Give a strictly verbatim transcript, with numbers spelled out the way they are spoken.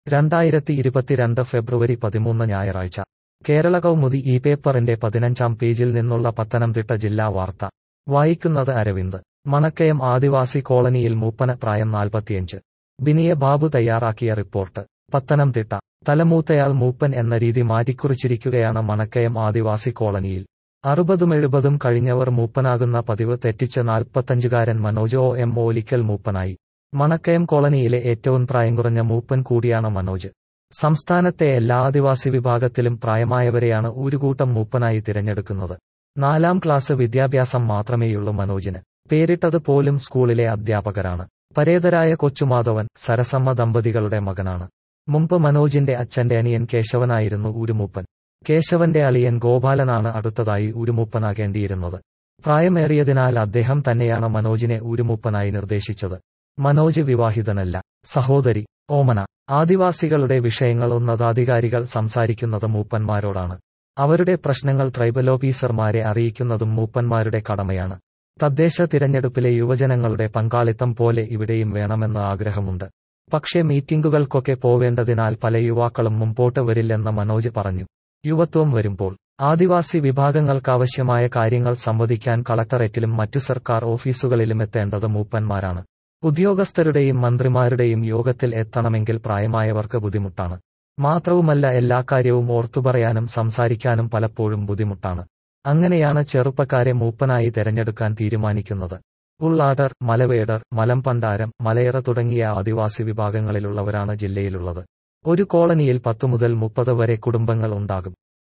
രണ്ടായിരത്തി ഇരുപത്തിരണ്ട് ഫെബ്രുവരി പതിമൂന്ന് ഞായറാഴ്ച കേരള കൗമുദി ഈ പേപ്പറിന്റെ പതിനഞ്ചാം പേജിൽ നിന്നുള്ള പത്തനംതിട്ട ജില്ലാ വാർത്ത വായിക്കുന്നത് അരവിന്ദ്. മണക്കയം ആദിവാസി കോളനിയിൽ മൂപ്പന് പ്രായം നാൽപ്പത്തിയഞ്ച്. ബിനിയ ബാബു തയ്യാറാക്കിയ റിപ്പോർട്ട്. പത്തനംതിട്ട. തലമൂത്തയാൾ മൂപ്പൻ എന്ന രീതി മാറ്റിക്കുറിച്ചിരിക്കുകയാണ് മണക്കയം ആദിവാസി കോളനിയിൽ. അറുപതും എഴുപതും കഴിഞ്ഞവർ മൂപ്പനാകുന്ന പതിവ് തെറ്റിച്ച് നാൽപ്പത്തഞ്ചുകാരൻ മനോജ് ഒ എം ഓലിക്കൽ മൂപ്പനായി. മണക്കയം കോളനിയിലെ ഏറ്റവും പ്രായം കുറഞ്ഞ മൂപ്പൻ കൂടിയാണ് മനോജ്. സംസ്ഥാനത്തെ എല്ലാ ആദിവാസി വിഭാഗത്തിലും പ്രായമായവരെയാണ് ഊരുകൂട്ടം മൂപ്പനായി തിരഞ്ഞെടുക്കുന്നത്. നാലാം ക്ലാസ് വിദ്യാഭ്യാസം മാത്രമേയുള്ളൂ മനോജിന്. പേരിട്ടത് പോലും സ്കൂളിലെ അധ്യാപകരാണ്. പരേതരായ കൊച്ചുമാധവൻ, സരസമ്മ ദമ്പതികളുടെ മകനാണ്. മുമ്പ് മനോജിന്റെ അച്ഛന്റെ അനിയൻ കേശവനായിരുന്നു ഊരുമൂപ്പൻ. കേശവന്റെ അളിയൻ ഗോപാലനാണ് അടുത്തതായി ഊരുമൂപ്പനാകേണ്ടിയിരുന്നത്. പ്രായമേറിയതിനാൽ അദ്ദേഹം തന്നെയാണ് മനോജിനെ ഊരുമൂപ്പനായി നിർദ്ദേശിച്ചത്. മനോജ് വിവാഹിതനല്ല. സഹോദരി ഓമന. ആദിവാസികളുടെ വിഷയങ്ങൾ ഉന്നതാധികാരികൾ സംസാരിക്കുന്നത് മൂപ്പന്മാരോടാണ്. അവരുടെ പ്രശ്നങ്ങൾ ട്രൈബൽ ഓഫീസർമാരെ അറിയിക്കുന്നതും മൂപ്പന്മാരുടെ കടമയാണ്. തദ്ദേശ തിരഞ്ഞെടുപ്പിലെ യുവജനങ്ങളുടെ പങ്കാളിത്തം പോലെ ഇവിടെയും വേണമെന്ന് ആഗ്രഹമുണ്ട്. പക്ഷേ മീറ്റിംഗുകൾക്കൊക്കെ പോവേണ്ടതിനാൽ പല യുവാക്കളും മുമ്പോട്ട് വരില്ലെന്ന് മനോജ് പറഞ്ഞു. യുവത്വം വരുമ്പോൾ ആദിവാസി വിഭാഗങ്ങൾക്കാവശ്യമായ കാര്യങ്ങൾ സംവദിക്കാൻ കളക്ടറേറ്റിലും മറ്റു സർക്കാർ ഓഫീസുകളിലും എത്തേണ്ടത് മൂപ്പന്മാരാണ്. ഉദ്യോഗസ്ഥരുടെയും മന്ത്രിമാരുടെയും യോഗത്തിൽ എത്തണമെങ്കിൽ പ്രായമായവർക്ക് ബുദ്ധിമുട്ടാണ്. മാത്രവുമല്ല എല്ലാ കാര്യവും ഓർത്തുപറയാനും സംസാരിക്കാനും പലപ്പോഴും ബുദ്ധിമുട്ടാണ്. അങ്ങനെയാണ് ചെറുപ്പക്കാരെ മൂപ്പനായി തെരഞ്ഞെടുക്കാൻ തീരുമാനിക്കുന്നത്. ഉള്ളാടർ, മലവേടർ, മലമ്പണ്ടാരം, മലയറ തുടങ്ങിയ ആദിവാസി വിഭാഗങ്ങളിലുള്ളവരാണ് ജില്ലയിലുള്ളത്. ഒരു കോളനിയിൽ പത്തു മുതൽ മുപ്പത് വരെ കുടുംബങ്ങൾ ഉണ്ടാകും.